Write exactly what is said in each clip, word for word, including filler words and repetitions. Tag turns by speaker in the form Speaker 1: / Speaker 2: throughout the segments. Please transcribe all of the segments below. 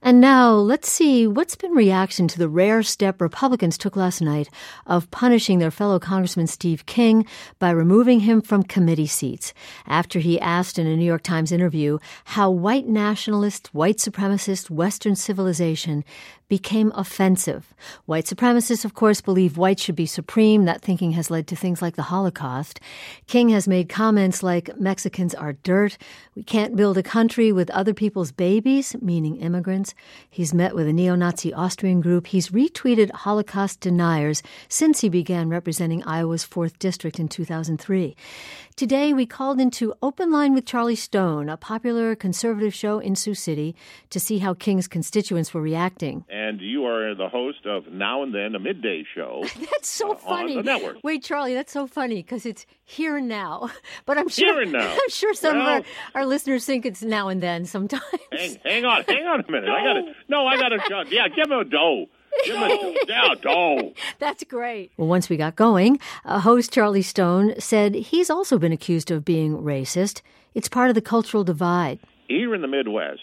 Speaker 1: And now let's see what's been reaction to the rare step Republicans took last night of punishing their fellow Congressman Steve King by removing him from committee seats after he asked in a New York Times interview how white nationalist, white supremacist, Western civilization became offensive. White supremacists, of course, believe whites should be supreme. That thinking has led to things like the Holocaust. King has made comments like Mexicans are dirt. We can't build a country with other people's babies, meaning immigrants. He's met with a neo-Nazi Austrian group. He's retweeted Holocaust deniers since he began representing Iowa's fourth District in two thousand three. Today, we called into Open Line with Charlie Stone, a popular conservative show in Sioux City, to see how King's constituents were reacting.
Speaker 2: And you are the host of Now and Then, a midday show.
Speaker 1: That's so
Speaker 2: uh,
Speaker 1: funny.
Speaker 2: On the network.
Speaker 1: Wait, Charlie, that's so funny because it's here and now. But I'm sure
Speaker 2: Here and now.
Speaker 1: I'm sure some
Speaker 2: well,
Speaker 1: of our, our listeners think it's now and then sometimes.
Speaker 2: Hang, hang on, hang on a minute. I got to. No, I got to. Yeah, give him a dough. Give him a yeah, dough.
Speaker 1: That's great. Well, once we got going, uh, host Charlie Stone said he's also been accused of being racist. It's part of the cultural divide.
Speaker 2: Here in the Midwest,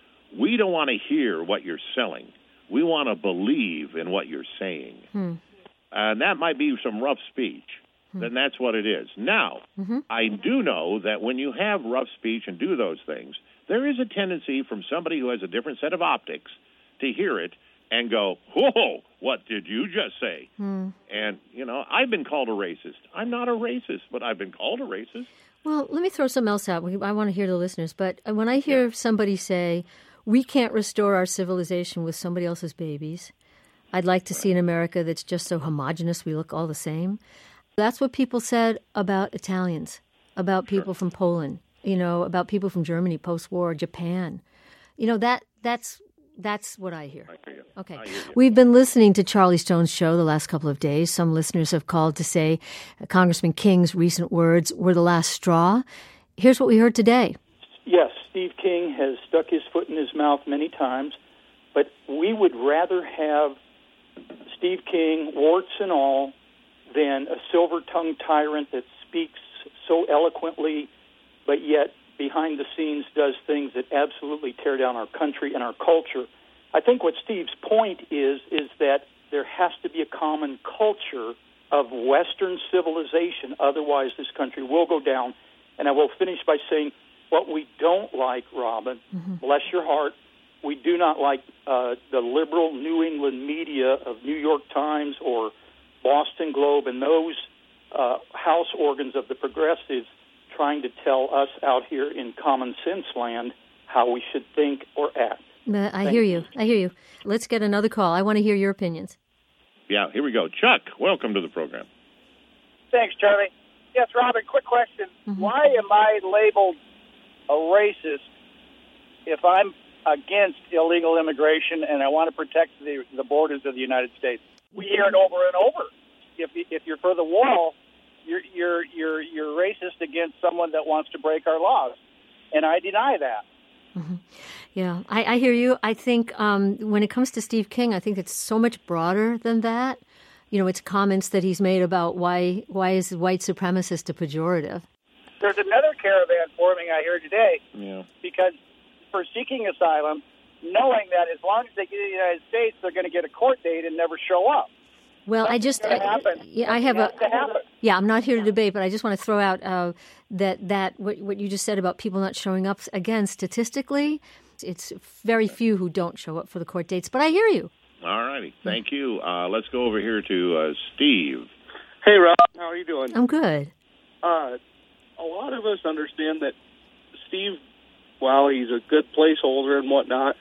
Speaker 2: we don't want to hear what you're selling. We want to believe in what you're saying. Hmm. And that might be some rough speech. Hmm. Then that's what it is. Now, mm-hmm. I do know that when you have rough speech and do those things, there is a tendency from somebody who has a different set of optics to hear it and go, whoa, what did you just say? Hmm. And, you know, I've been called a racist. I'm not a racist, but I've been called a racist.
Speaker 1: Well, let me throw something else out. I want to hear the listeners. But when I hear yeah. somebody say, we can't restore our civilization with somebody else's babies, I'd like to see an America that's just so homogenous we look all the same. That's what people said about Italians, about people sure. from Poland, you know, about people from Germany, post-war, Japan. You know, that that's that's what I hear.
Speaker 2: I hear you.
Speaker 1: Okay.
Speaker 2: I hear you.
Speaker 1: We've been listening to Charlie Stone's show the last couple of days. Some listeners have called to say Congressman King's recent words were the last straw. Here's what we heard today.
Speaker 3: Yes, Steve King has stuck his foot in his mouth many times, but we would rather have Steve King, warts and all, than a silver-tongued tyrant that speaks so eloquently, but yet behind the scenes does things that absolutely tear down our country and our culture. I think what Steve's point is, is that there has to be a common culture of Western civilization, otherwise this country will go down. And I will finish by saying what we don't like, Robin, mm-hmm. bless your heart, we do not like uh, the liberal New England media of New York Times or Boston Globe and those uh, house organs of the progressives trying to tell us out here in common sense land how we should think or act.
Speaker 1: Uh, I hear you. I hear you. Let's get another call. I want to hear your opinions.
Speaker 2: Yeah, here we go. Chuck, welcome to the program.
Speaker 4: Thanks, Charlie. Yes, Robin, quick question. Mm-hmm. Why am I labeled a racist if I'm against illegal immigration and I want to protect the, the borders of the United States? We hear it over and over. If if you're for the wall, you're you're you're you're racist against someone that wants to break our laws, and I deny that.
Speaker 1: Mm-hmm. Yeah, I, I hear you. I think um, when it comes to Steve King, I think it's so much broader than that. You know, it's comments that he's made about why why is white supremacist a pejorative.
Speaker 4: There's another caravan forming, I hear today,
Speaker 2: yeah.
Speaker 4: because for seeking asylum, knowing that as long as they get to the United States, they're going to get a court date and never show up.
Speaker 1: Well,
Speaker 4: That's
Speaker 1: I just, I, yeah, I have a, yeah, I'm not here to debate, but I just want to throw out uh, that that what, what you just said about people not showing up. Again, statistically, it's very few who don't show up for the court dates. But I hear you.
Speaker 2: All righty, thank you. Uh, let's go over here to uh, Steve.
Speaker 5: Hey, Rob, how are you doing?
Speaker 1: I'm good.
Speaker 5: Uh, a lot of us understand that Steve, while he's a good placeholder and whatnot,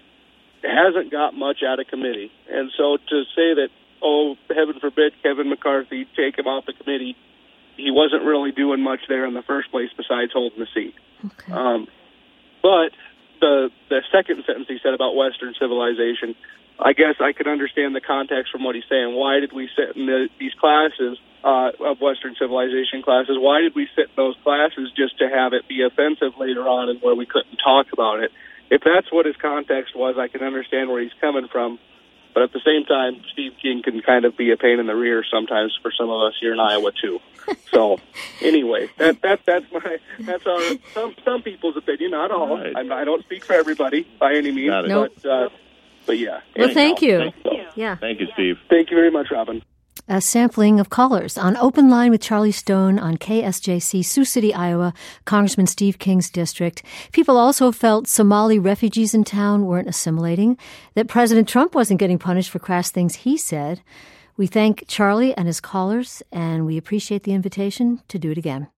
Speaker 5: hasn't got much out of committee, and so to say that, oh, heaven forbid, Kevin McCarthy take him off the committee, he wasn't really doing much there in the first place besides holding the seat.
Speaker 1: Okay.
Speaker 5: Um, but the the second sentence he said about Western civilization, I guess I could understand the context from what he's saying. Why did we sit in the, these classes uh, of Western civilization classes? Why did we sit in those classes just to have it be offensive later on and where we couldn't talk about it? If that's what his context was, I can understand where he's coming from. But at the same time, Steve King can kind of be a pain in the rear sometimes for some of us here in Iowa too. So, anyway, that that that's my that's our some some people's opinion, not all. Right. I'm, I don't speak for everybody by any means,
Speaker 1: nope.
Speaker 5: but uh, but yeah.
Speaker 1: Well,
Speaker 5: anyhow,
Speaker 1: thank you.
Speaker 2: Thank you.
Speaker 1: Yeah,
Speaker 2: thank you, Steve.
Speaker 5: Thank you very much, Robin.
Speaker 1: A sampling of callers on Open Line with Charlie Stone on K S J C, Sioux City, Iowa, Congressman Steve King's district. People also felt Somali refugees in town weren't assimilating, that President Trump wasn't getting punished for crass things he said. We thank Charlie and his callers, and we appreciate the invitation to do it again.